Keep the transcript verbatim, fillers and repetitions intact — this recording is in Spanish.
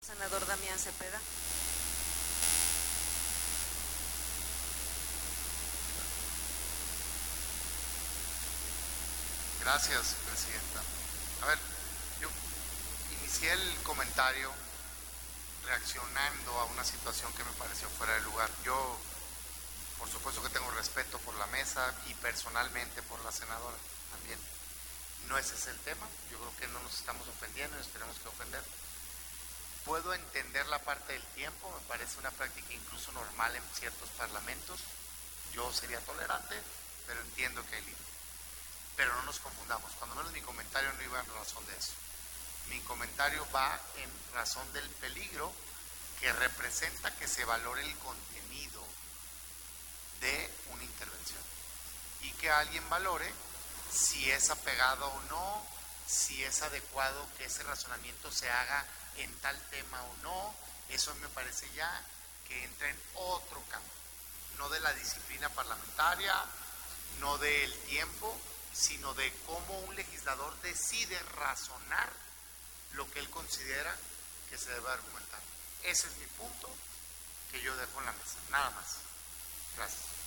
Senador Damián Cepeda. Gracias, presidenta. A ver, yo inicié el comentario reaccionando a una situación que me pareció fuera de lugar. Yo, por supuesto que tengo respeto por la mesa y personalmente por la senadora también. No ese es el tema. Yo creo que no nos estamos ofendiendo, nos tenemos que ofender. Puedo entender la parte del tiempo, me parece una práctica incluso normal en ciertos parlamentos. Yo sería tolerante, pero entiendo que hay límites. Pero no nos confundamos, cuando menos mi comentario no iba en razón de eso. Mi comentario va en razón del peligro que representa que se valore el contenido de una intervención y que alguien valore si es apegado o no, si es adecuado que ese razonamiento se haga en tal tema o no. Eso me parece ya que entra en otro campo, no de la disciplina parlamentaria, no del tiempo, sino de cómo un legislador decide razonar lo que él considera que se debe argumentar. Ese es mi punto que yo dejo en la mesa, nada más. Gracias.